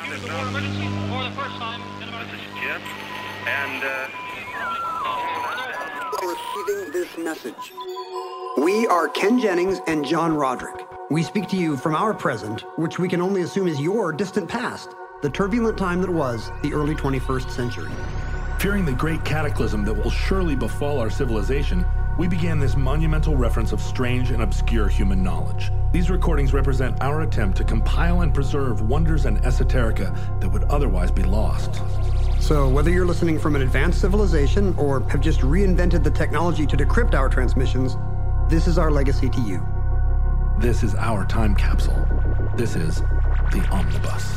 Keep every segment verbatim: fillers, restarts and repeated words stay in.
use the word emergency for the first time in America. This is Jim, and, uh... Receiving this message. We are Ken Jennings and John Roderick. We speak to you from our present, which we can only assume is your distant past, the turbulent time that was the early twenty-first century. Fearing the great cataclysm that will surely befall our civilization, we began this monumental reference of strange and obscure human knowledge. These recordings represent our attempt to compile and preserve wonders and esoterica that would otherwise be lost. So whether you're listening from an advanced civilization or have just reinvented the technology to decrypt our transmissions, this is our legacy to you. This is our time capsule. This is the Omnibus.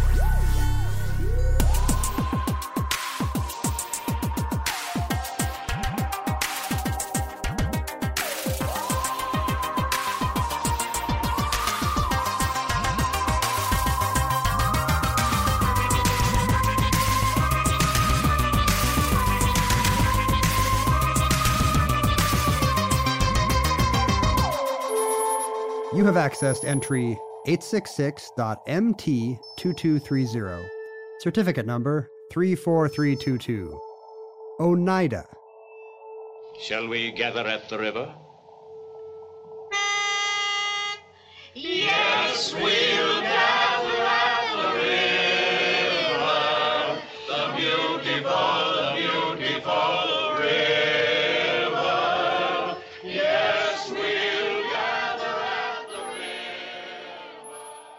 You have accessed entry eight six six dot M T two two three zero, certificate number three four three two two. Oneida. Shall we gather at the river? Yes, we'll gather at the river, the beautiful, the beautiful river. Yes, we'll gather at the river.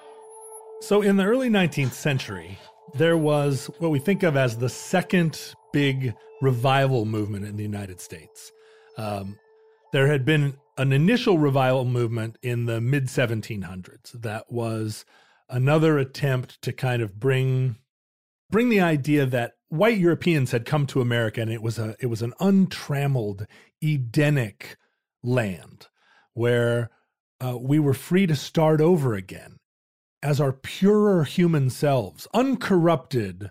So in the early nineteenth century, there was what we think of as the second big revival movement in the United States. Um, there had been an initial revival movement in the mid seventeen hundreds that was another attempt to kind of bring bring the idea that white Europeans had come to America and it was a it was an untrammeled Edenic land where uh, we were free to start over again as our purer human selves, uncorrupted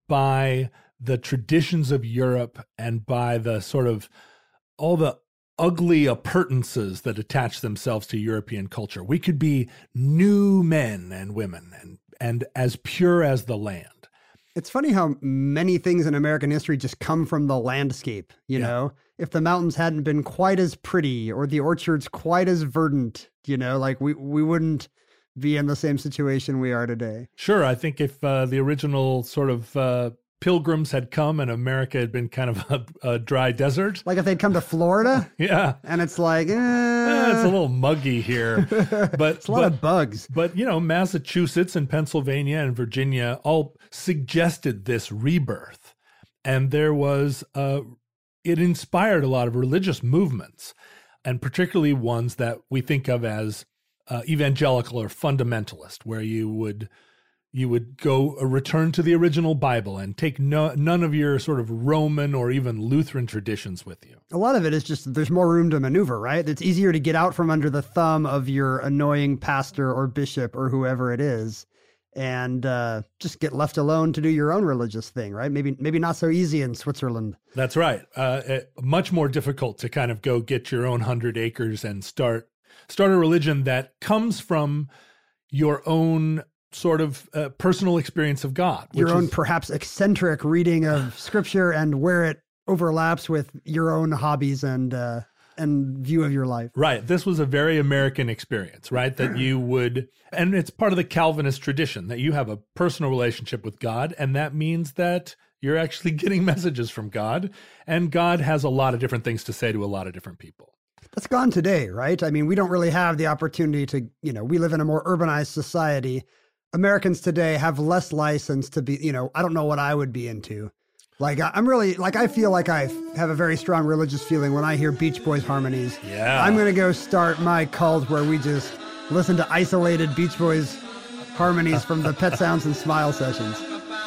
by the traditions of Europe and by the sort of all the ugly appurtenances that attach themselves to European culture. We could be new men and women and, and as pure as the land. It's funny how many things in American history just come from the landscape, you Yeah. know? If the mountains hadn't been quite as pretty or the orchards quite as verdant, you know, like we, we wouldn't be in the same situation we are today. Sure, I think if uh, the original sort of uh, pilgrims had come and America had been kind of a, a dry desert. Like if they'd come to Florida. Yeah. And it's like, eh, Eh, it's a little muggy here, but it's a lot but, of bugs. But, you know, Massachusetts and Pennsylvania and Virginia all suggested this rebirth. And there was, uh, it inspired a lot of religious movements, and particularly ones that we think of as uh, evangelical or fundamentalist, where you would you would go uh, return to the original Bible and take no, none of your sort of Roman or even Lutheran traditions with you. A lot of it is just there's more room to maneuver, right? It's easier to get out from under the thumb of your annoying pastor or bishop or whoever it is and uh, just get left alone to do your own religious thing, right? Maybe maybe not so easy in Switzerland. That's right. Uh, it, much more difficult to kind of go get your own hundred acres and start start a religion that comes from your own sort of uh, personal experience of God. Your own is, perhaps eccentric reading of scripture and where it overlaps with your own hobbies and uh, and view of your life. Right. This was a very American experience, right? That you would, and it's part of the Calvinist tradition that you have a personal relationship with God, and that means that you're actually getting messages from God, and God has a lot of different things to say to a lot of different people. That's gone today, right? I mean, we don't really have the opportunity to, you know, we live in a more urbanized society. Americans today have less license to be, you know, I don't know what I would be into. Like, I'm really, like, I feel like I have a very strong religious feeling when I hear Beach Boys harmonies. Yeah. I'm going to go start my cult where we just listen to isolated Beach Boys harmonies from the Pet Sounds and Smile sessions.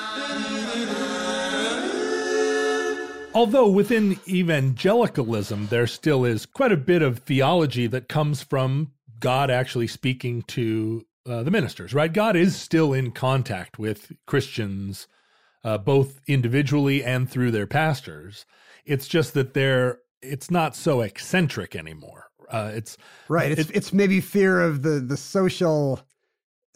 Although within evangelicalism, there still is quite a bit of theology that comes from God actually speaking to uh, the ministers, right? God is still in contact with Christians, uh, both individually and through their pastors. It's just that they're, it's not so eccentric anymore. Uh, it's right. It's, it, it's maybe fear of the, the social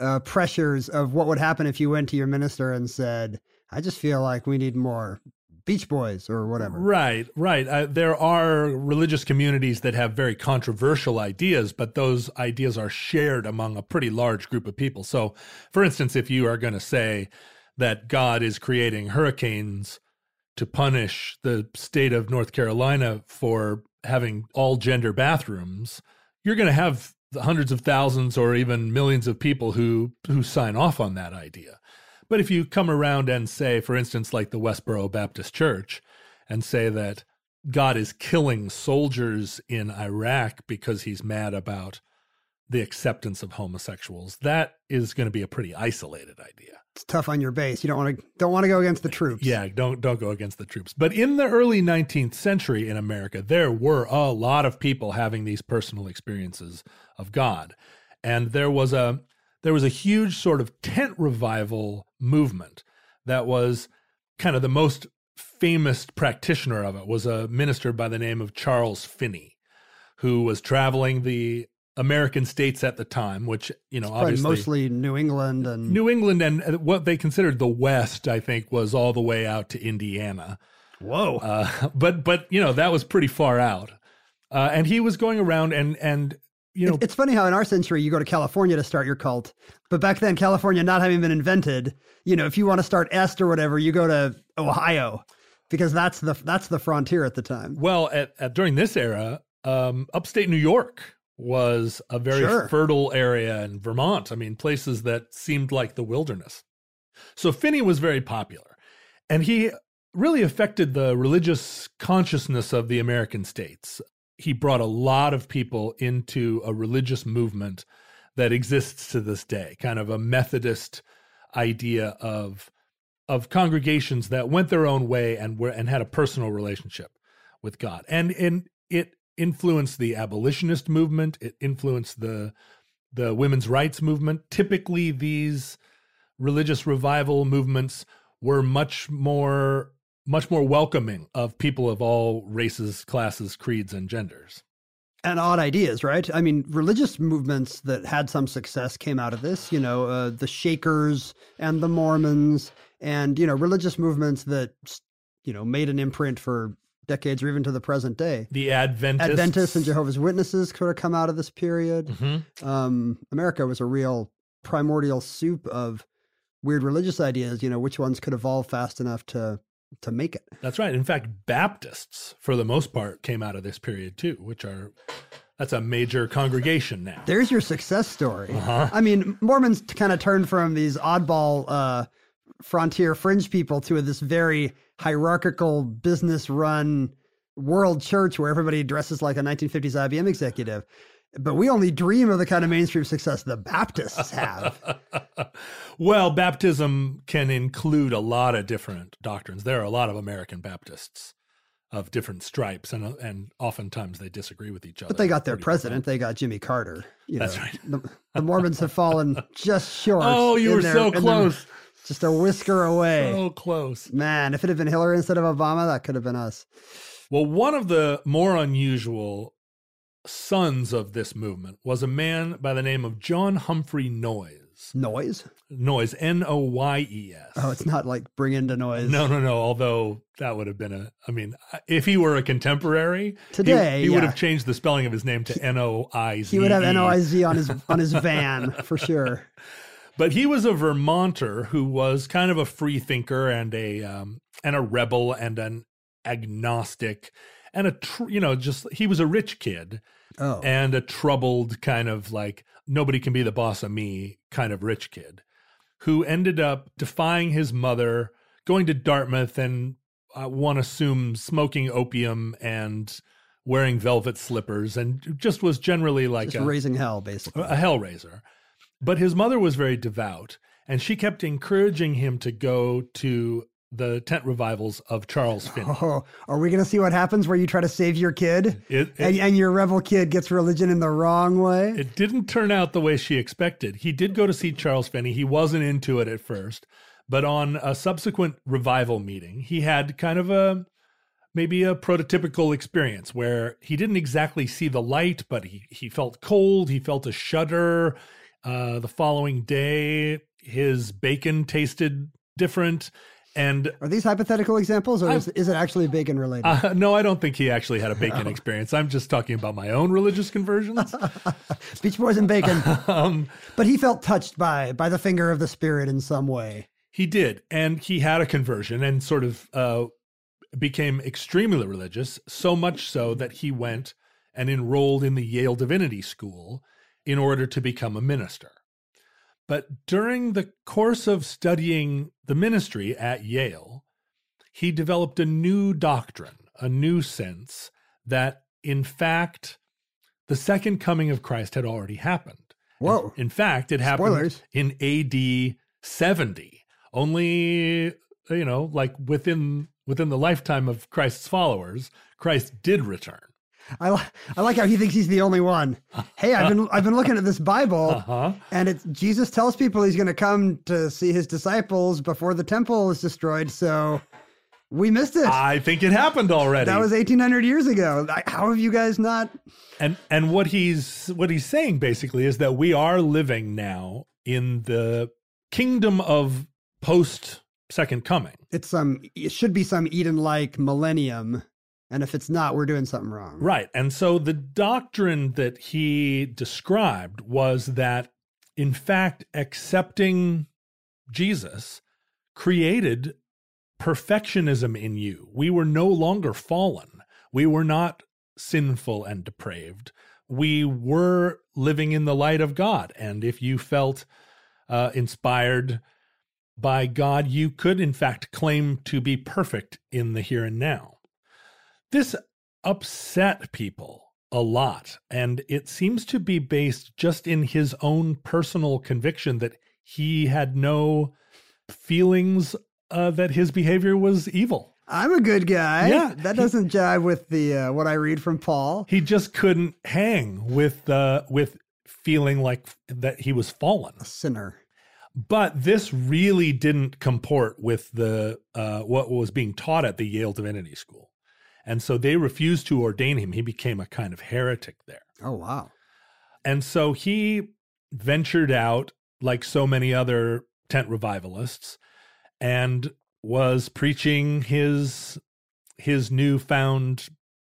uh, pressures of what would happen if you went to your minister and said, I just feel like we need more Beach Boys or whatever. Right, right. Uh, there are religious communities that have very controversial ideas, but those ideas are shared among a pretty large group of people. So, for instance, if you are going to say that God is creating hurricanes to punish the state of North Carolina for having all gender bathrooms, you're going to have hundreds of thousands or even millions of people who who sign off on that idea. But if you come around and say, for instance, like the Westboro Baptist Church, and say that God is killing soldiers in Iraq because he's mad about the acceptance of homosexuals, that is going to be a pretty isolated idea. It's tough on your base. You don't want to don't want to go against the troops. Yeah, don't don't go against the troops. But in the early nineteenth century in America, there were a lot of people having these personal experiences of God. And there was a there was a huge sort of tent revival movement that was kind of the most famous practitioner of it was a minister by the name of Charles Finney, who was traveling the American states at the time, which, you know, Probably obviously mostly New England and New England and what they considered the West, I think, was all the way out to Indiana. Whoa. Uh, but, but, you know, that was pretty far out. Uh, and he was going around and, and, you know, it's funny how in our century you go to California to start your cult, but back then California not having been invented, you know, if you want to start Est or whatever, you go to Ohio because that's the that's the frontier at the time. Well, at, at during this era, um, upstate New York was a very Sure. fertile area, in Vermont. I mean, places that seemed like the wilderness. So Finney was very popular, and he really affected the religious consciousness of the American states. He brought a lot of people into a religious movement that exists to this day, kind of a Methodist idea of of congregations that went their own way and were and had a personal relationship with God. And and it influenced the abolitionist movement, it influenced the the women's rights movement. Typically these religious revival movements were much more much more welcoming of people of all races, classes, creeds, and genders. And odd ideas, right? I mean, religious movements that had some success came out of this, you know, uh, the Shakers and the Mormons and, you know, religious movements that, you know, made an imprint for decades or even to the present day. The Adventists. Adventists and Jehovah's Witnesses could have come out of this period. Mm-hmm. Um, America was a real primordial soup of weird religious ideas, you know, which ones could evolve fast enough to to make it. That's right. In fact, Baptists, for the most part, came out of this period too, which are, that's a major congregation now. There's your success story. Uh-huh. I mean, Mormons kind of turned from these oddball uh, frontier fringe people to this very hierarchical business run world church where everybody dresses like a nineteen fifties I B M executive. But we only dream of the kind of mainstream success the Baptists have. Well, baptism can include a lot of different doctrines. There are a lot of American Baptists of different stripes, and and oftentimes they disagree with each other. But they got their pretty president. profound. They got Jimmy Carter. You That's know, right. The, the Mormons have fallen just short. Oh, you in were their- so in their- close. Just a whisker away. So close. Man, if it had been Hillary instead of Obama, that could have been us. Well, one of the more unusual sons of this movement was a man by the name of John Humphrey Noyes. Noise? Noyes, N O Y E S. Oh, it's not like bring into noise. No, no, no. Although that would have been a, I mean, if he were a contemporary Today, he, he would yeah. have changed the spelling of his name to N O I Z E. He would have N O I Z on his on his van for sure. But he was a Vermonter who was kind of a free thinker and a um, and a rebel and an agnostic and a tr- you know just he was a rich kid Oh. and a troubled kind of like nobody can be the boss of me kind of rich kid who ended up defying his mother, going to Dartmouth and uh, one assumes smoking opium and wearing velvet slippers and just was generally like Just a, raising hell, basically. a hellraiser. But his mother was very devout, and she kept encouraging him to go to the tent revivals of Charles Finney. Oh, are we going to see what happens where you try to save your kid It, it, and, and your rebel kid gets religion in the wrong way? it didn't turn out the way she expected. He did go to see Charles Finney. He wasn't into it at first, but on a subsequent revival meeting, he had kind of a maybe a prototypical experience where he didn't exactly see the light, but he, he felt cold. He felt a shudder. Uh, the following day, his bacon tasted different. And are these hypothetical examples, or is, is it actually bacon related? Uh, no, I don't think he actually had a bacon oh. experience. I'm just talking about my own religious conversions. Beach Boys and bacon. um, but he felt touched by by the finger of the Spirit in some way. He did, and he had a conversion and sort of uh, became extremely religious, so much so that he went and enrolled in the Yale Divinity School in order to become a minister. But during the course of studying the ministry at Yale, he developed a new doctrine, a new sense that, in fact, the second coming of Christ had already happened. Whoa. In, in fact, it happened Spoilers. in A D seventy, only, you know, like within within the lifetime of Christ's followers, Christ did return. I, li- I like how he thinks he's the only one. Hey, I've been I've been looking at this Bible, uh-huh. and it's Jesus tells people he's going to come to see his disciples before the temple is destroyed. So we missed it. I think it happened already. That was eighteen hundred years ago. How have you guys not? And and what he's what he's saying basically is that we are living now in the kingdom of post second coming. It's some. It should be some Eden-like millennium. And if it's not, we're doing something wrong. Right. And so the doctrine that he described was that, in fact, accepting Jesus created perfectionism in you. We were no longer fallen. We were not sinful and depraved. We were living in the light of God. And if you felt uh, inspired by God, you could, in fact, claim to be perfect in the here and now. This upset people a lot, and it seems to be based just in his own personal conviction that he had no feelings uh, that his behavior was evil. I'm a good guy. Yeah, that he, doesn't jive with the uh, what I read from Paul. He just couldn't hang with uh, with feeling like that he was fallen, a sinner. But this really didn't comport with the uh, what was being taught at the Yale Divinity School. And so they refused to ordain him. He became a kind of heretic there. Oh, wow. And so he ventured out, like so many other tent revivalists, and was preaching his his newfound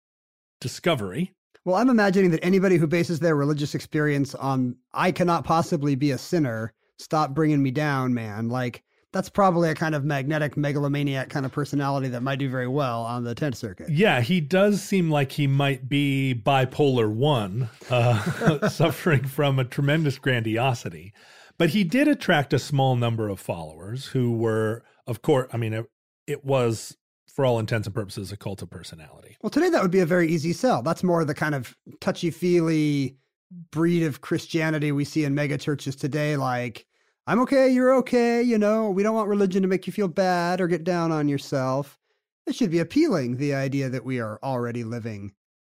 discovery. Well, I'm imagining that anybody who bases their religious experience on, I cannot possibly be a sinner, stop bringing me down, man, like, that's probably a kind of magnetic megalomaniac kind of personality that might do very well on the tent circuit. Yeah, he does seem like he might be bipolar one, uh, suffering from a tremendous grandiosity. But he did attract a small number of followers who were, of course, I mean, it, it was, for all intents and purposes, a cult of personality. Well, today that would be a very easy sell. That's more the kind of touchy-feely breed of Christianity we see in mega churches today, like, I'm okay, you're okay, you know, we don't want religion to make you feel bad or get down on yourself. It should be appealing, the idea that we are already living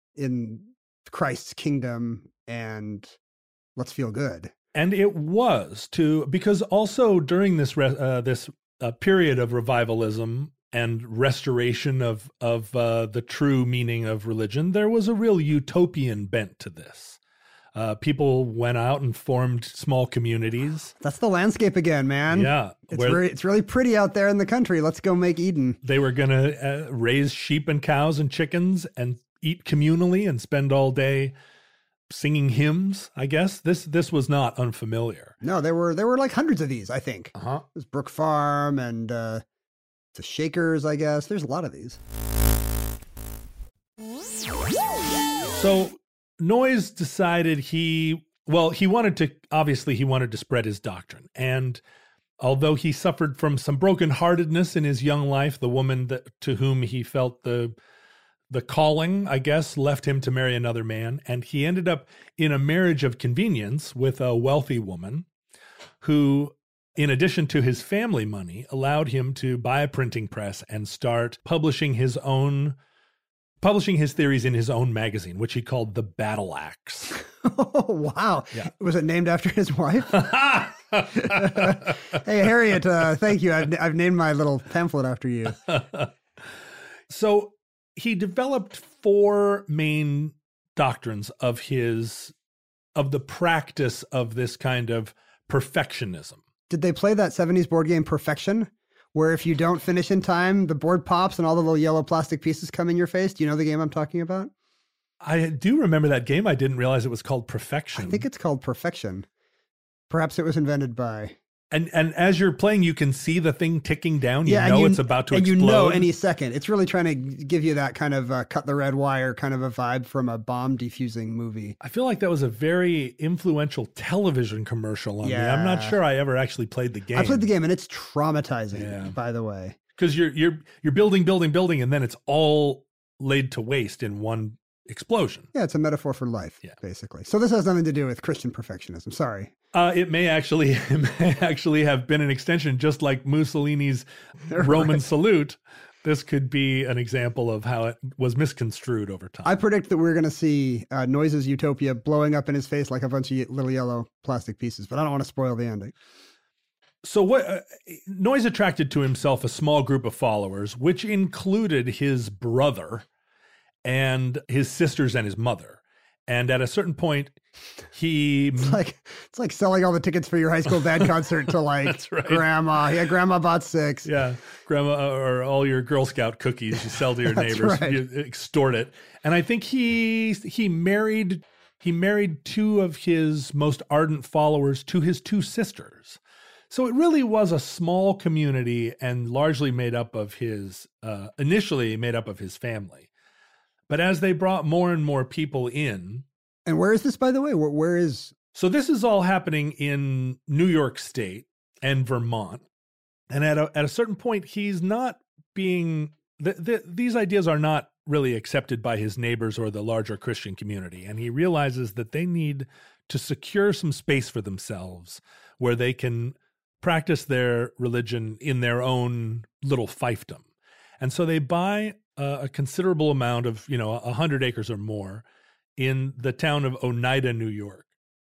in Christ's kingdom and let's feel good. And it was too, because also during this uh, this uh, period of revivalism and restoration of, of uh, the true meaning of religion, there was a real utopian bent to this. Uh, people went out and formed small communities. That's the landscape again, man. Yeah. It's, re- it's really pretty out there in the country. Let's go make Eden. They were going to uh, raise sheep and cows and chickens and eat communally and spend all day singing hymns, I guess. This this was not unfamiliar. No, there were there were like hundreds of these, I think. Uh-huh. There's Brook Farm and uh, the Shakers, I guess. There's a lot of these. So Noyes decided he, well, he wanted to, obviously he wanted to spread his doctrine. And although he suffered from some brokenheartedness in his young life, the woman that, to whom he felt the the calling, I guess, left him to marry another man. And he ended up in a marriage of convenience with a wealthy woman who, in addition to his family money, allowed him to buy a printing press and start publishing his own publishing his theories in his own magazine, which he called The Battle Axe. Oh, wow. Yeah. Was it named after his wife? Hey, Harriet, uh, thank you. I've, I've named my little pamphlet after you. So he developed four main doctrines of his of the practice of this kind of perfectionism. Did they play that seventies board game Perfection, where if you don't finish in time, the board pops and all the little yellow plastic pieces come in your face? Do you know the game I'm talking about? I do remember that game. I didn't realize it was called Perfection. I think it's called Perfection. Perhaps it was invented by... And and as you're playing, you can see the thing ticking down. You yeah, know you, it's about to and explode. And you know any second. It's really trying to give you that kind of uh, cut the red wire kind of a vibe from a bomb defusing movie. I feel like that was a very influential television commercial on yeah. me. I'm not sure I ever actually played the game. I played the game, and it's traumatizing, yeah. by the way. Because you're, you're, you're building, building, building, and then it's all laid to waste in one explosion. Yeah, it's a metaphor for life, yeah. basically. So this has nothing to do with Christian perfectionism. Sorry. Uh, it may actually it may actually have been an extension, just like Mussolini's right. Roman salute. This could be an example of how it was misconstrued over time. I predict that we're going to see uh, Noise's Utopia blowing up in his face like a bunch of little yellow plastic pieces, but I don't want to spoil the ending. So what uh, Noyes attracted to himself a small group of followers, which included his brother and his sisters and his mother. And at a certain point, he it's like it's like selling all the tickets for your high school band concert to like That's right. grandma. Yeah, grandma bought six. Yeah, grandma or all your Girl Scout cookies you sell to your That's neighbors. Right. You extort it. And I think he he married he married two of his most ardent followers to his two sisters. So it really was a small community and largely made up of his uh, initially made up of his family. But as they brought more and more people in. And where is this, by the way? Where, where is... So this is all happening in New York State and Vermont. And at a, at a certain point, he's not being... The, the, these ideas are not really accepted by his neighbors or the larger Christian community. And he realizes that they need to secure some space for themselves where they can practice their religion in their own little fiefdom. And so they buy uh, a considerable amount of, you know, a hundred acres or more in the town of Oneida, New York,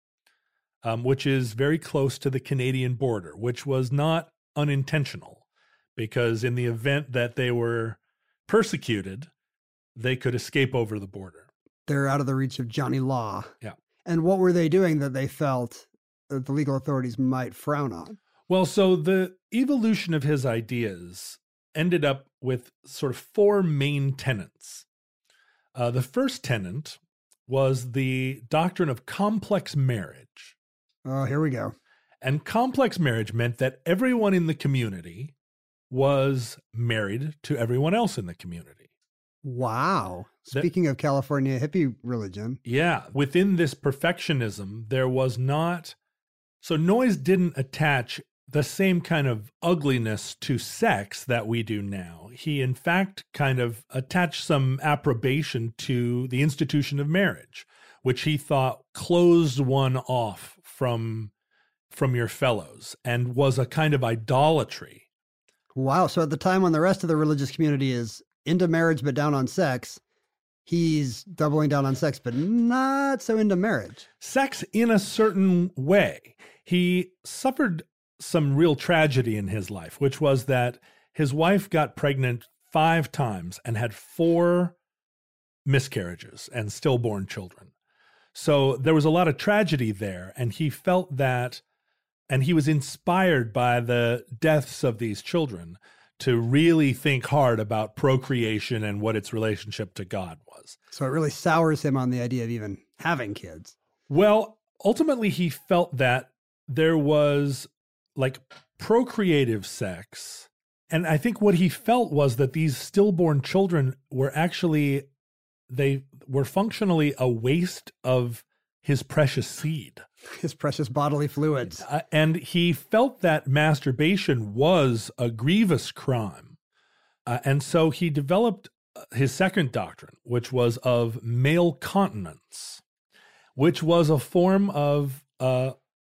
um, which is very close to the Canadian border, which was not unintentional because in the event that they were persecuted, they could escape over the border. They're out of the reach of Johnny Law. Yeah. And what were they doing that they felt that the legal authorities might frown on? Well, so the evolution of his ideas ended up with sort of four main tenets. Uh, the first tenet was the doctrine of complex marriage. Oh, here we go. And complex marriage meant that everyone in the community was married to everyone else in the community. Wow. That, Speaking of California hippie religion. Yeah. Within this perfectionism, there was not... So Noyes didn't attach the same kind of ugliness to sex that we do now. He, in fact, kind of attached some approbation to the institution of marriage, which he thought closed one off from, from your fellows and was a kind of idolatry. Wow. So at the time when the rest of the religious community is into marriage but down on sex, he's doubling down on sex, but not so into marriage. Sex in a certain way. He suffered some real tragedy in his life, which was that his wife got pregnant five times and had four miscarriages and stillborn children. So there was a lot of tragedy there. And he felt that, and he was inspired by the deaths of these children to really think hard about procreation and what its relationship to God was. So it really sours him on the idea of even having kids. Well, ultimately, he felt that there was like procreative sex. And I think what he felt was that these stillborn children were actually, they were functionally a waste of his precious seed. His precious bodily fluids. Uh, and he felt that masturbation was a grievous crime. Uh, and so he developed his second doctrine, which was of male continence, which was a form of uh,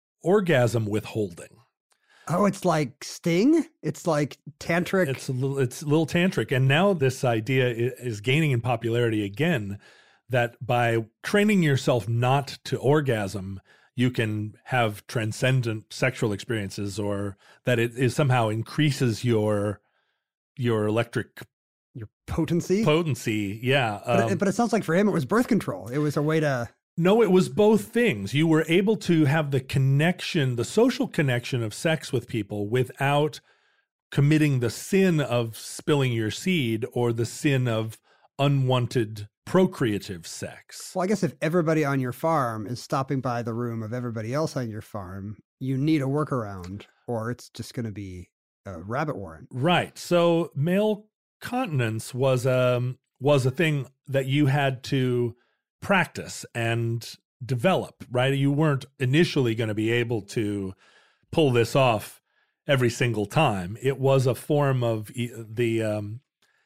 orgasm withholding. Oh, it's like Sting? It's like tantric? It's a little, it's a little tantric. And now this idea is gaining in popularity again, that by training yourself not to orgasm, you can have transcendent sexual experiences, or that it is somehow increases your your electric your potency. Potency, yeah. But, um, it, but it sounds like for him it was birth control. It was a way to No, it was both things. You were able to have the connection, the social connection of sex with people without committing the sin of spilling your seed or the sin of unwanted procreative sex. Well, I guess if everybody on your farm is stopping by the room of everybody else on your farm, you need a workaround or it's just going to be a rabbit warren. Right. So male continence was um was a thing that you had to practice and develop, right? You weren't initially going to be able to pull this off every single time. It was a form of the, um,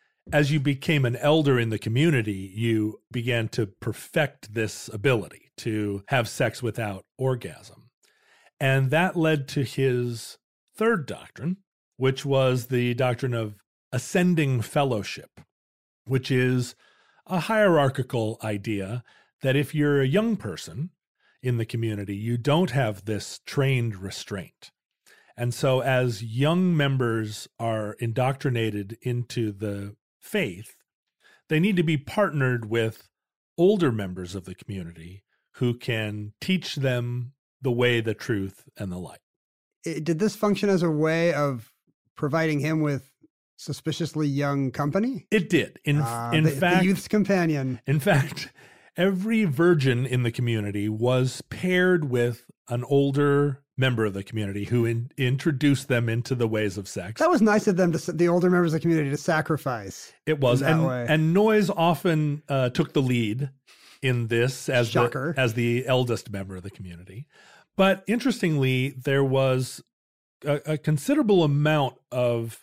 as you became an elder in the community, you began to perfect this ability to have sex without orgasm. And that led to his third doctrine, which was the doctrine of ascending fellowship, which is a hierarchical idea that if you're a young person in the community, you don't have this trained restraint. And so as young members are indoctrinated into the faith, they need to be partnered with older members of the community who can teach them the way, the truth, and the light. It, did this function as a way of providing him with suspiciously young company? It did. In, uh, in the, fact, the youth's companion. In fact, every virgin in the community was paired with an older member of the community who in, introduced them into the ways of sex. That was nice of them, to the older members of the community, to sacrifice. It was. that And, way. and Noyes often uh, took the lead in this as Shocker. the, as the eldest member of the community. But interestingly, there was a, a considerable amount of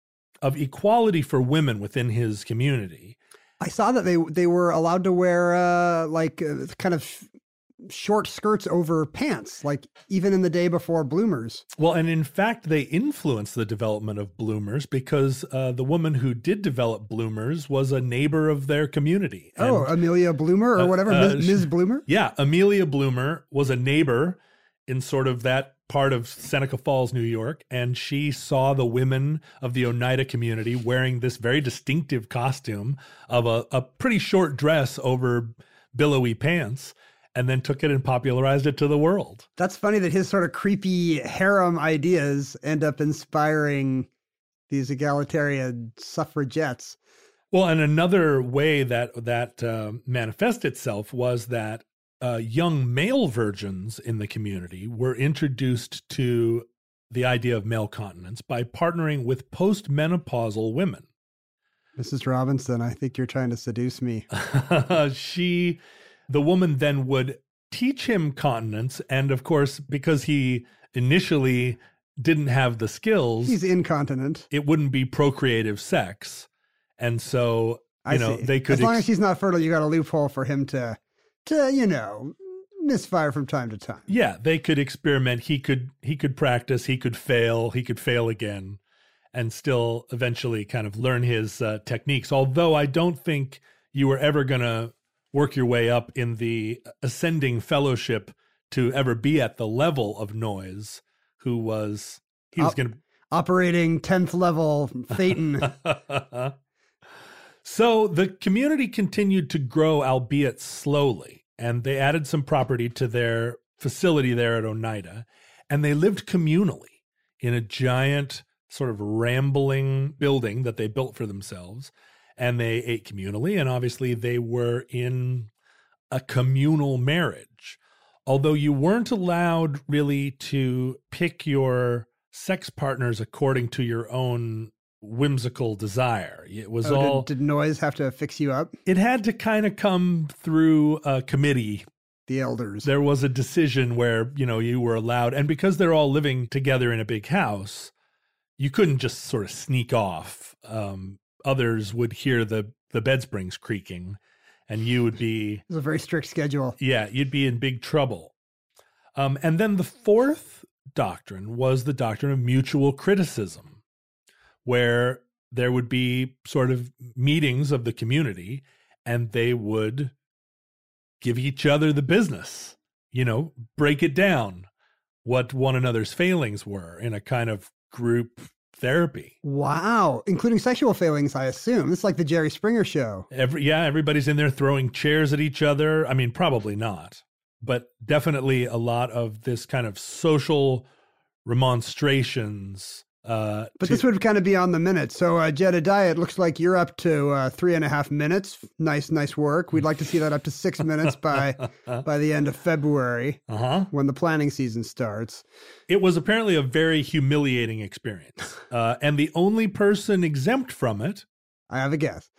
of equality for women within his community. I saw that they they were allowed to wear uh, like uh, kind of sh- short skirts over pants, like even in the day before bloomers. Well, and in fact, they influenced the development of bloomers because uh, the woman who did develop bloomers was a neighbor of their community. And, oh, Amelia Bloomer or uh, whatever, uh, Miz Miz Bloomer? Yeah, Amelia Bloomer was a neighbor in sort of that part of Seneca Falls, New York, and she saw the women of the Oneida community wearing this very distinctive costume of a, a pretty short dress over billowy pants, and then took it and popularized it to the world. That's funny that his sort of creepy harem ideas end up inspiring these egalitarian suffragettes. Well, and another way that that uh, manifested itself was that Uh, young male virgins in the community were introduced to the idea of male continence by partnering with postmenopausal women. Missus Robinson, I think you're trying to seduce me. she, the woman then would teach him continence. And of course, because he initially didn't have the skills, He's incontinent. it wouldn't be procreative sex. And so, you I know, see. they could, as long ex- as he's not fertile, you got a loophole for him to, to you know, misfire from time to time. yeah, they could experiment. He could, he could practice, he could fail, he could fail again, and still eventually kind of learn his uh, techniques. Although I don't think you were ever going to work your way up in the ascending fellowship to ever be at the level of Noyes, who was, he was Op- going to, Operating tenth level Phaeton. So the community continued to grow, albeit slowly, and they added some property to their facility there at Oneida, and they lived communally in a giant sort of rambling building that they built for themselves, and they ate communally, and obviously they were in a communal marriage, although you weren't allowed really to pick your sex partners according to your own whimsical desire. It was Oh, all, did, did Noyes have to fix you up? it had to kind of come through a committee. The elders. There was a decision where, you know, you were allowed, and because they're all living together in a big house, you couldn't just sort of sneak off. Um, others would hear the, the bed springs creaking, and you would be, It was a very strict schedule. yeah, you'd be in big trouble. Um, and then the fourth doctrine was the doctrine of mutual criticism, where there would be sort of meetings of the community and they would give each other the business, you know, break it down, what one another's failings were in a kind of group therapy. Wow. Including sexual failings, I assume. It's like the Jerry Springer show. Every, yeah, everybody's in there throwing chairs at each other. I mean, probably not, but definitely a lot of this kind of social remonstrations. Uh, but to, this would kind of be on the minute. So, uh, Jedediah, it looks like you're up to uh, three and a half minutes. Nice, nice work. We'd like to see that up to six minutes by by the end of February, uh-huh. when the planning season starts. It was apparently a very humiliating experience. Uh, and the only person exempt from it. I have a guess.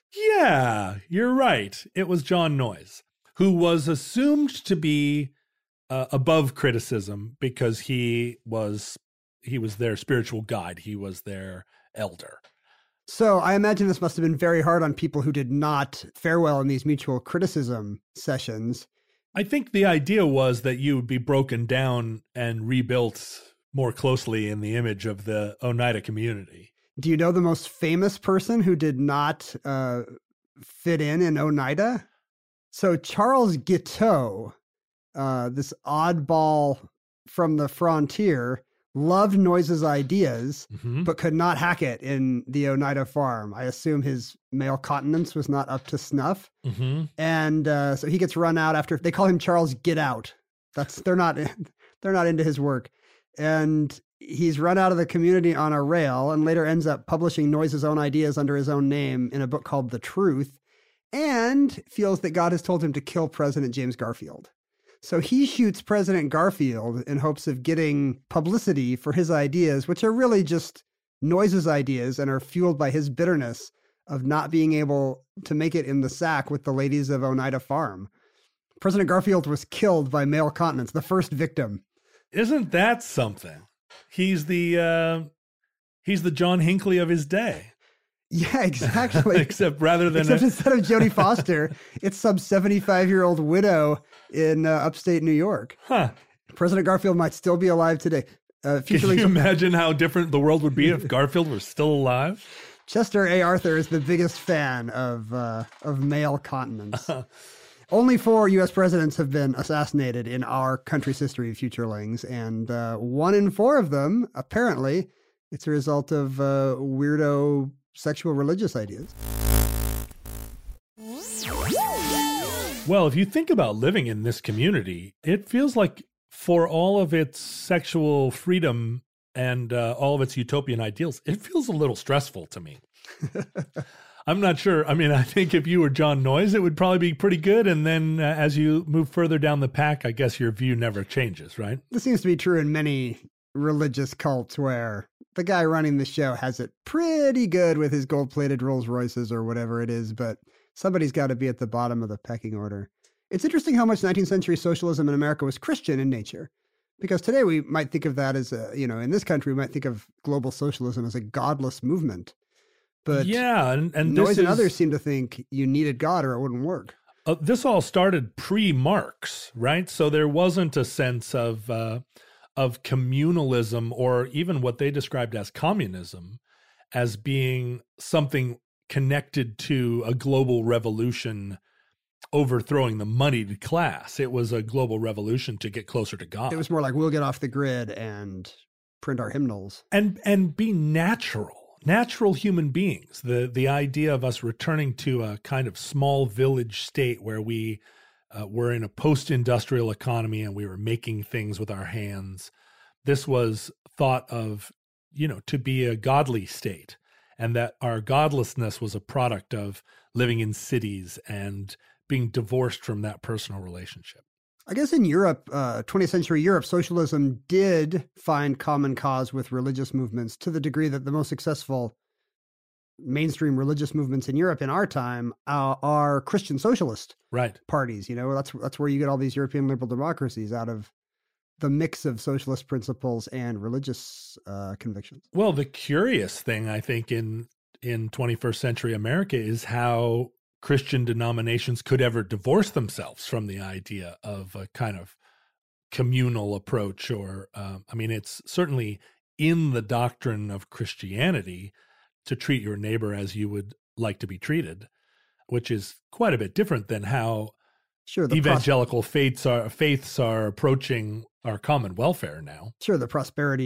Yeah, you're right. It was John Noyes, who was assumed to be uh, above criticism because he was he was their spiritual guide. He was their elder. So I imagine this must have been very hard on people who did not fare well in these mutual criticism sessions. I think the idea was that you would be broken down and rebuilt more closely in the image of the Oneida community. Do you know the most famous person who did not uh, fit in in Oneida? So Charles Guiteau, uh, this oddball from the frontier, loved Noyes' ideas, mm-hmm. but could not hack it in the Oneida farm. I assume his male continence was not up to snuff. Mm-hmm. And uh, so he gets run out after, they call him Charles Get Out. That's, they're not, they're not into his work. And he's run out of the community on a rail and later ends up publishing Noyes' own ideas under his own name in a book called The Truth, and feels that God has told him to kill President James Garfield. So he shoots President Garfield in hopes of getting publicity for his ideas, which are really just Noyes' ideas and are fueled by his bitterness of not being able to make it in the sack with the ladies of Oneida Farm. President Garfield was killed by male continence, the first victim. Isn't that something? He's the uh, he's the John Hinckley of his day. Yeah, exactly. Except rather than Except a... instead of Jodie Foster, it's some seventy-five-year-old widow in uh, upstate New York. Huh. President Garfield might still be alive today. Uh, Can you imagine how different the world would be if Garfield were still alive? Chester A. Arthur is the biggest fan of uh, of male continence. Only four U S presidents have been assassinated in our country's history, Futurelings, and uh, one in four of them, apparently, it's a result of uh, weirdo sexual religious ideas. Well, if you think about living in this community, it feels like for all of its sexual freedom and uh, all of its utopian ideals, it feels a little stressful to me. I'm not sure. I mean, I think if you were John Noyes, it would probably be pretty good. And then uh, as you move further down the pack, I guess your view never changes, right? This seems to be true in many religious cults where the guy running the show has it pretty good with his gold-plated Rolls Royces or whatever it is, but somebody's got to be at the bottom of the pecking order. It's interesting how much nineteenth century socialism in America was Christian in nature, because today we might think of that as a, you know, in this country, we might think of global socialism as a godless movement. But yeah, and, and Noyes this and is, others seem to think you needed God or it wouldn't work. Uh, this all started pre-Marx, right? So there wasn't a sense of uh, of communalism or even what they described as communism as being something connected to a global revolution overthrowing the moneyed class. It was a global revolution to get closer to God. It was more like we'll get off the grid and print our hymnals. And and be natural. Natural human beings, the the idea of us returning to a kind of small village state where we uh, were in a post-industrial economy and we were making things with our hands. This was thought of, you know, to be a godly state, and that our godlessness was a product of living in cities and being divorced from that personal relationship. I guess in Europe, uh, twentieth century Europe, socialism did find common cause with religious movements to the degree that the most successful mainstream religious movements in Europe in our time uh, are Christian socialist right. parties. You know, that's that's where you get all these European liberal democracies out of the mix of socialist principles and religious uh, convictions. Well, the curious thing, I think, in in twenty-first century America is how Christian denominations could ever divorce themselves from the idea of a kind of communal approach, or, um, I mean, it's certainly in the doctrine of Christianity to treat your neighbor as you would like to be treated, which is quite a bit different than how sure, the evangelical pros- faiths are faiths are approaching our common welfare now. Sure, the prosperity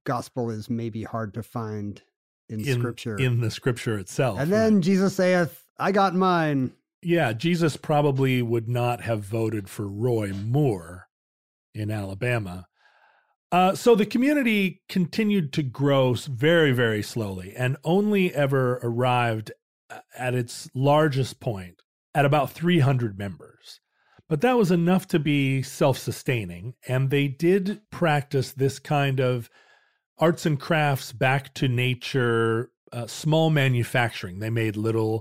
gospel is maybe hard to find in, in scripture. In the scripture itself. And then right? Jesus saith, I got mine. Yeah, Jesus probably would not have voted for Roy Moore in Alabama. Uh, so the community continued to grow very, very slowly and only ever arrived at its largest point at about three hundred members. But that was enough to be self-sustaining, and they did practice this kind of arts and crafts, back to nature, uh, small manufacturing. They made little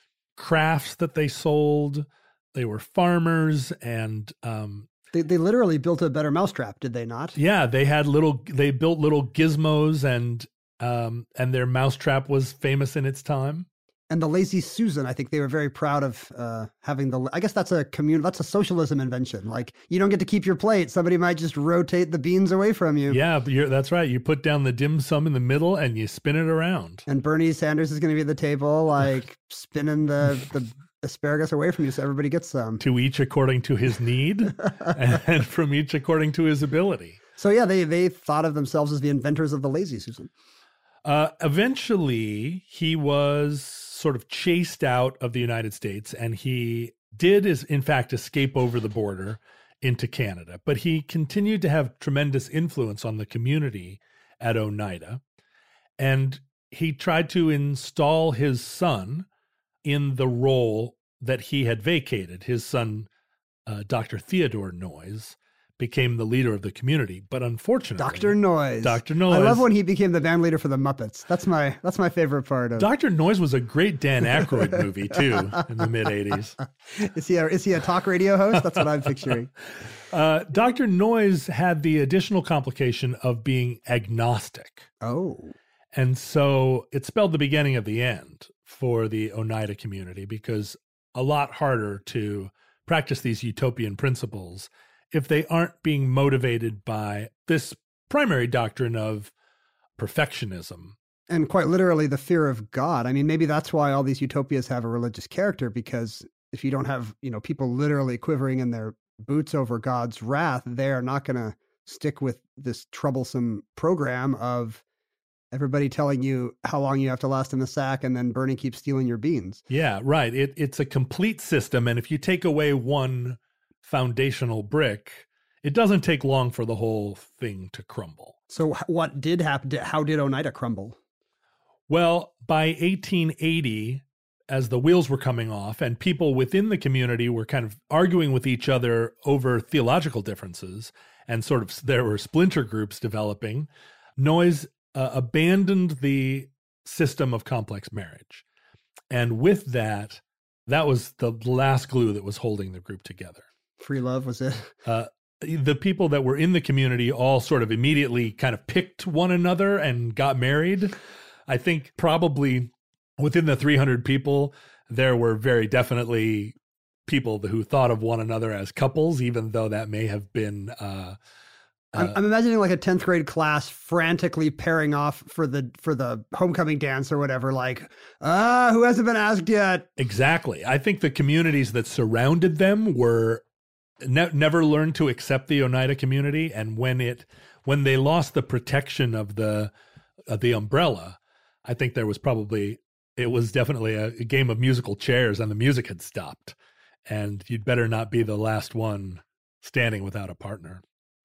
crafts that they sold. They were farmers, and um, They they literally built a better mousetrap, did they not? yeah, they had little. They built little gizmos, and um, and their mousetrap was famous in its time. And the Lazy Susan, I think they were very proud of uh, having the. I guess that's a commun. That's a socialism invention. Like you don't get to keep your plate. Somebody might just rotate the beans away from you. Yeah, you're, that's right. You put down the dim sum in the middle and you spin it around. And Bernie Sanders is going to be at the table, like spinning the the asparagus away from you, so everybody gets some. To each according to his need, and from each according to his ability. So yeah, they they thought of themselves as the inventors of the Lazy Susan. Uh, eventually, he was sort of chased out of the United States, and he did, is in fact, escape over the border into Canada. But he continued to have tremendous influence on the community at Oneida, and he tried to install his son in the role that he had vacated. His son, uh, Doctor Theodore Noyes, became the leader of the community, but unfortunately, Doctor Noyes. Doctor Noyes. I love when he became the band leader for the Muppets. That's my that's my favorite part of. Doctor Noyes was a great Dan Aykroyd movie too in the mid eighties. Is he a, is he a talk radio host? That's what I'm picturing. Uh, Doctor Noyes had the additional complication of being agnostic, Oh, and so it spelled the beginning of the end for the Oneida community, because a lot harder to practice these utopian principles if they aren't being motivated by this primary doctrine of perfectionism. and quite literally the fear of God. I mean, maybe that's why all these utopias have a religious character, because if you don't have, you know, people literally quivering in their boots over God's wrath, they're not going to stick with this troublesome program of everybody telling you how long you have to last in the sack, and then Bernie keeps stealing your beans. Yeah, right. It, it's a complete system. And if you take away one foundational brick, it doesn't take long for the whole thing to crumble. So what did happen? How did Oneida crumble? Well, by eighteen eighty, as the wheels were coming off and people within the community were kind of arguing with each other over theological differences, and sort of there were splinter groups developing, Noyes uh, abandoned the system of complex marriage. And with that, that was the last glue that was holding the group together. Free love was it? Uh, the people that were in the community all sort of immediately kind of picked one another and got married. I think probably within the three hundred people, there were very definitely people who thought of one another as couples, even though that may have been... Uh, I'm, uh, I'm imagining like a tenth grade class frantically pairing off for the for the homecoming dance or whatever, like, ah, who hasn't been asked yet? Exactly. I think the communities that surrounded them were ne- never learned to accept the Oneida community, and when it when they lost the protection of the of the umbrella, I think there was probably it was definitely a, a game of musical chairs, and the music had stopped, and you'd better not be the last one standing without a partner.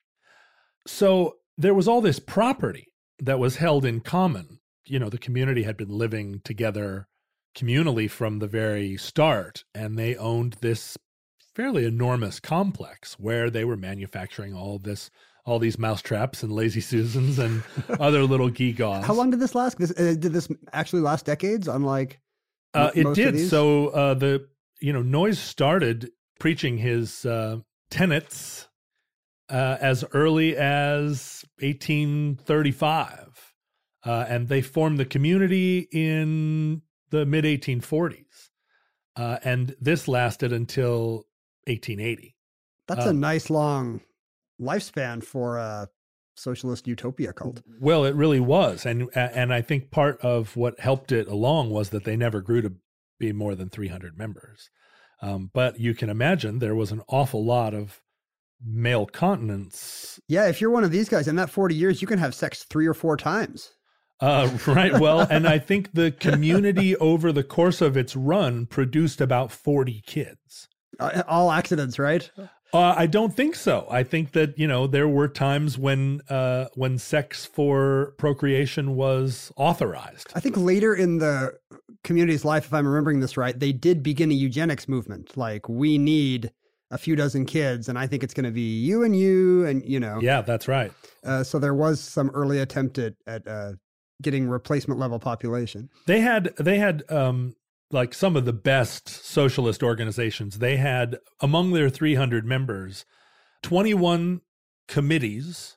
So there was all this property that was held in common. You know, the community had been living together communally from the very start, and they owned this fairly enormous complex where they were manufacturing all this, all these mousetraps and Lazy Susans and other little gewgaws. How long did this last? This, uh, did this actually last decades? Unlike uh, m- it most of did. these? So uh, the you know Noyes started preaching his uh, tenets uh, as early as eighteen thirty-five, uh, and they formed the community in the mid eighteen forties, uh, and this lasted until eighteen eighty. That's uh, a nice long lifespan for a socialist utopia cult. Well, it really was, and and I think part of what helped it along was that they never grew to be more than three hundred members. Um, but you can imagine there was an awful lot of male continence. Yeah, if you're one of these guys in that forty years, you can have sex three or four times. Uh, right. Well, and I think the community over the course of its run produced about forty kids. Uh, all accidents, right? Uh, I don't think so. I think that, you know, there were times when uh, when sex for procreation was authorized. I think later in the community's life, if I'm remembering this right, they did begin a eugenics movement. Like, we need a few dozen kids, and I think it's going to be you and you, and, you know. Yeah, that's right. Uh, so there was some early attempt at, at uh, getting replacement level population. They had, they had, um, like some of the best socialist organizations. They had, among their three hundred members, twenty-one committees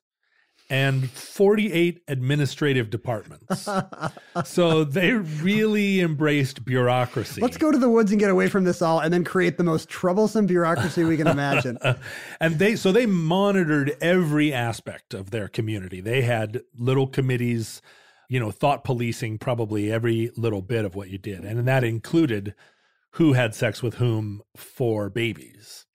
and forty-eight administrative departments. So they really embraced bureaucracy. Let's go to the woods and get away from this all, and then create the most troublesome bureaucracy we can imagine. And they, so they monitored every aspect of their community. They had little committees, you know, thought policing probably every little bit of what you did. And that included who had sex with whom for babies.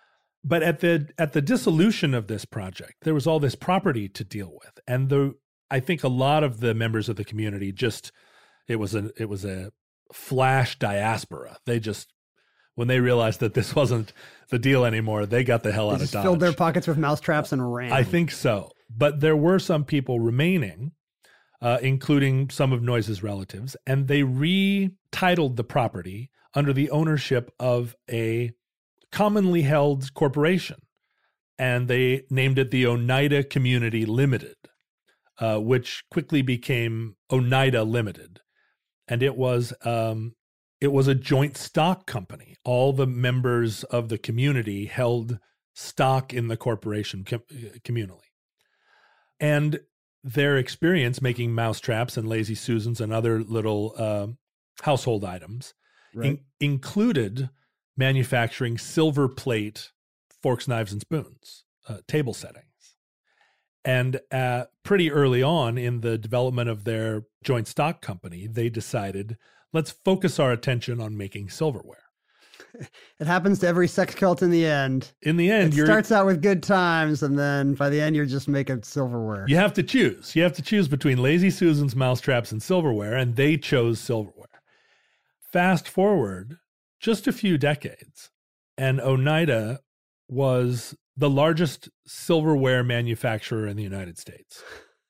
But at the at the dissolution of this project, there was all this property to deal with. And the I think a lot of the members of the community just it was a it was a flash diaspora. They just, when they realized that this wasn't the deal anymore, they got the hell They out of just Dodge. filled their pockets with mousetraps and ran. I think so. But there were some people remaining, Uh, including some of Noyes' relatives, and they retitled the property under the ownership of a commonly held corporation, and they named it the Oneida Community Limited, uh, which quickly became Oneida Limited, and it was um, it was a joint stock company. All the members of the community held stock in the corporation com- communally, and their experience making mousetraps and Lazy Susans and other little uh, household items Right. in- included manufacturing silver plate forks, knives, and spoons, uh, table settings. And uh, pretty early on in the development of their joint stock company, they decided, let's focus our attention on making silverware. It happens to every sex cult in the end. In the end, It you're starts out with good times, and then by the end, you're just making silverware. You have to choose. You have to choose between Lazy Susans, mousetraps, and silverware, and they chose silverware. Fast forward just a few decades, and Oneida was the largest silverware manufacturer in the United States.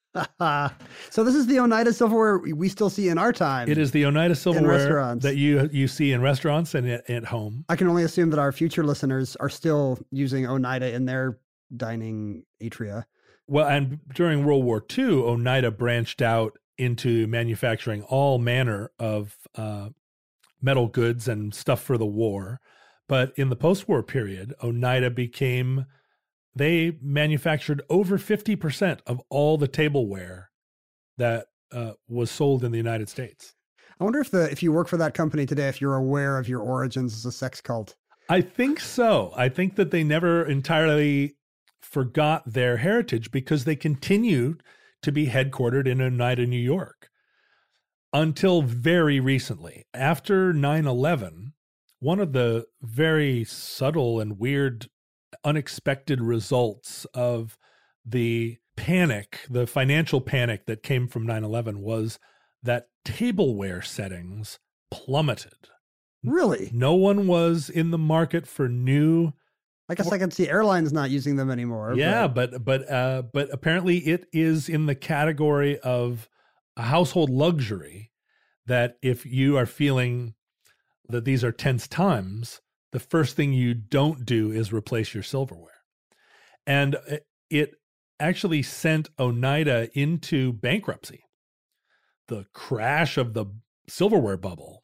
So this is the Oneida silverware we still see in our time. It is the Oneida silverware restaurants. that you you see in restaurants and at, at home. I can only assume that our future listeners are still using Oneida in their dining atria. Well, and during World War Two, Oneida branched out into manufacturing all manner of uh, metal goods and stuff for the war. But in the post-war period, Oneida became, they manufactured over fifty percent of all the tableware that uh, was sold in the United States. I wonder if the if you work for that company today, if you're aware of your origins as a sex cult. I think so. I think that they never entirely forgot their heritage because they continued to be headquartered in Oneida, New York, until very recently. After nine eleven, one of the very subtle and weird, unexpected results of the panic, the financial panic that came from nine eleven, was that tableware settings plummeted. Really? No one was in the market for new. I guess I can see airlines not using them anymore. Yeah, but but uh, but apparently it is in the category of a household luxury that if you are feeling that these are tense times, the first thing you don't do is replace your silverware. And it actually sent Oneida into bankruptcy. The crash of the silverware bubble.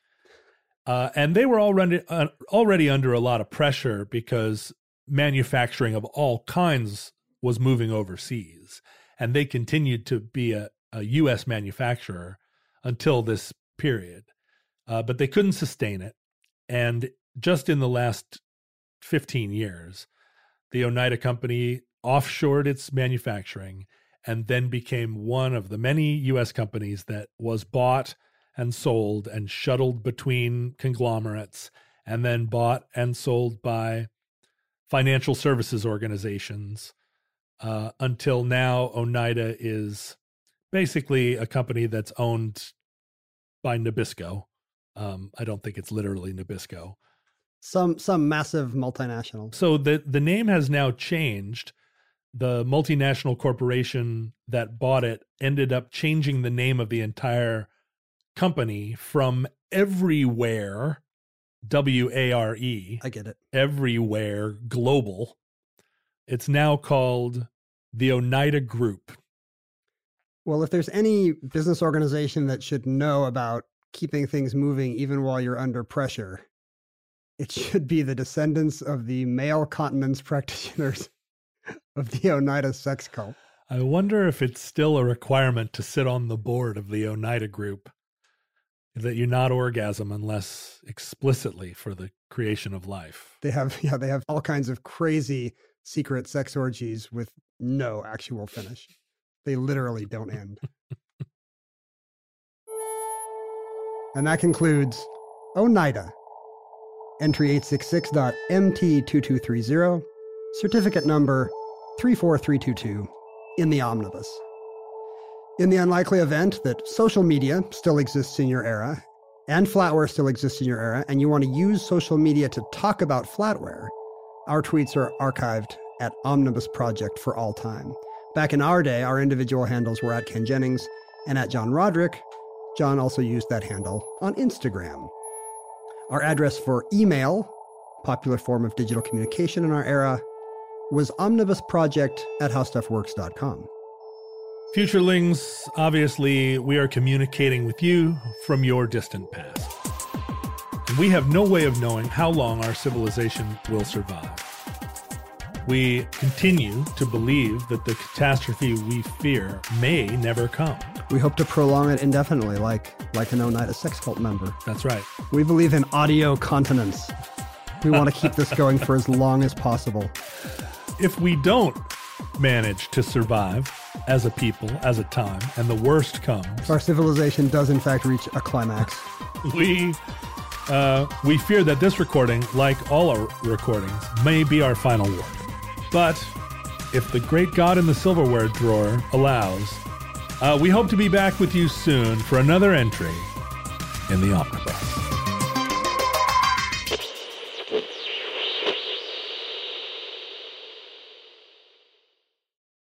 Uh, and they were already, uh, already under a lot of pressure because manufacturing of all kinds was moving overseas. And they continued to be a, a U S manufacturer until this period. Uh, but they couldn't sustain it. And just in the last fifteen years, the Oneida Company offshored its manufacturing and then became one of the many U S companies that was bought and sold and shuttled between conglomerates and then bought and sold by financial services organizations. Uh, until now, Oneida is basically a company that's owned by Nabisco. Um, I don't think it's literally Nabisco. Some some massive multinational. So the, the name has now changed. The multinational corporation that bought it ended up changing the name of the entire company from Everywhere, W A R E. I get it. Everywhere Global. It's now called the Oneida Group. Well, if there's any business organization that should know about keeping things moving even while you're under pressure, it should be the descendants of the male continence practitioners of the Oneida sex cult. I wonder if it's still a requirement to sit on the board of the Oneida Group, that you not orgasm unless explicitly for the creation of life. They have, yeah, they have all kinds of crazy secret sex orgies with no actual finish. They literally don't end. And that concludes Oneida. Entry eight six six dot M T two two three zero, certificate number three four three two two, in the omnibus. In the unlikely event that social media still exists in your era, and flatware still exists in your era, and you want to use social media to talk about flatware, our tweets are archived at Omnibus Project for all time. Back in our day, our individual handles were at Ken Jennings and at John Roderick. John also used that handle on Instagram. Our address for email, popular form of digital communication in our era, was omnibusproject at howstuffworks dot com. Futurelings, obviously, we are communicating with you from your distant past. And we have no way of knowing how long our civilization will survive. We continue to believe that the catastrophe we fear may never come. We hope to prolong it indefinitely, like, like an Oneida sex cult member. That's right. We believe in audio continence. We want to keep this going for as long as possible. If we don't manage to survive as a people, as a time, and the worst comes, if our civilization does in fact reach a climax, we uh, we fear that this recording, like all our recordings, may be our final word. But if the great God in the silverware drawer allows, uh, we hope to be back with you soon for another entry in the Omnibus.